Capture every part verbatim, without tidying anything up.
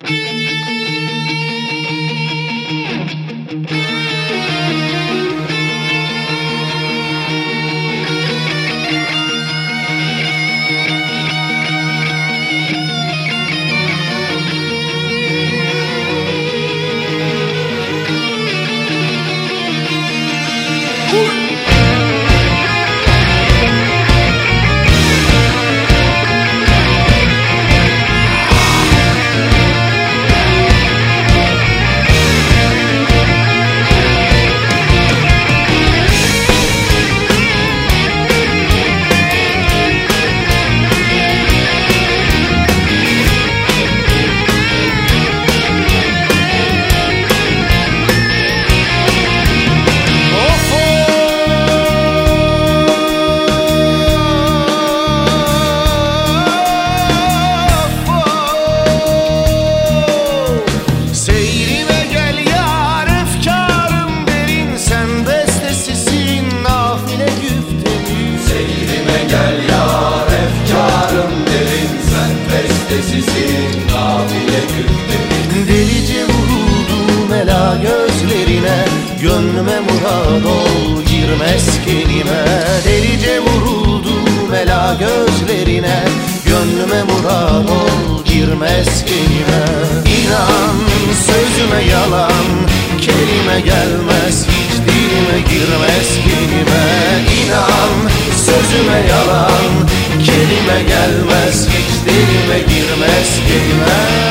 Delice vuruldum ela gözlerine, gönlüme murad ol girmez kelime. Delice vuruldum ela gözlerine, gönlüme murad ol girmez kelime. İnan sözüme yalan, kelime gelmez hiç dilime girmez kelime. İnan sözüme yalan, kelime gelmez hiç dilime girmez kelime.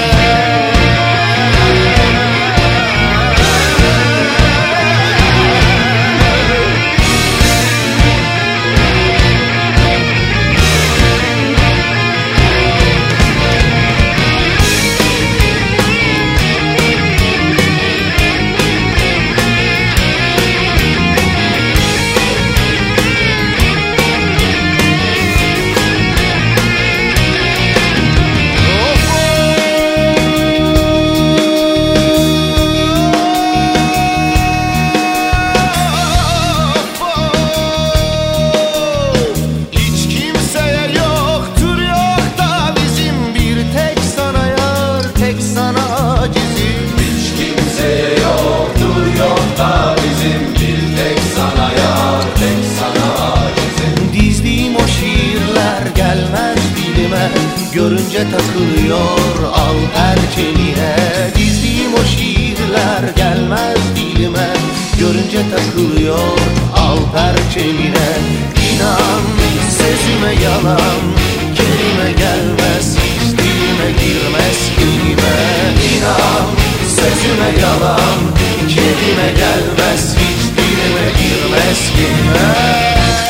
Görünce takılıyor al erkeline. Dizdiğim o şiirler gelmez dilime, görünce takılıyor al perçemine. İnan sözüme yalan, kelime gelmez hiç dilime girmez kelime. İnan sözüme yalan, kelime gelmez hiç dilime girmez kelime.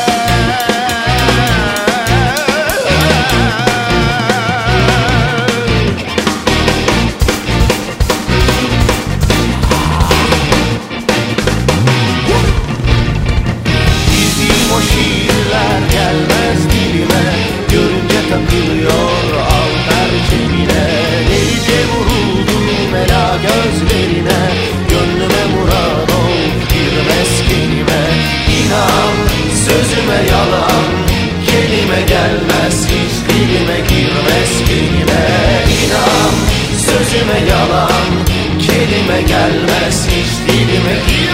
Takılıyor al perçemine. Delice vuruldum ela gözlerine, gönlüme murad ol girmez kelime. İnan sözüme yalan, kelime gelmez hiç dilime girmez kelime. İnan sözüme yalan, kelime gelmez hiç dilime girmez.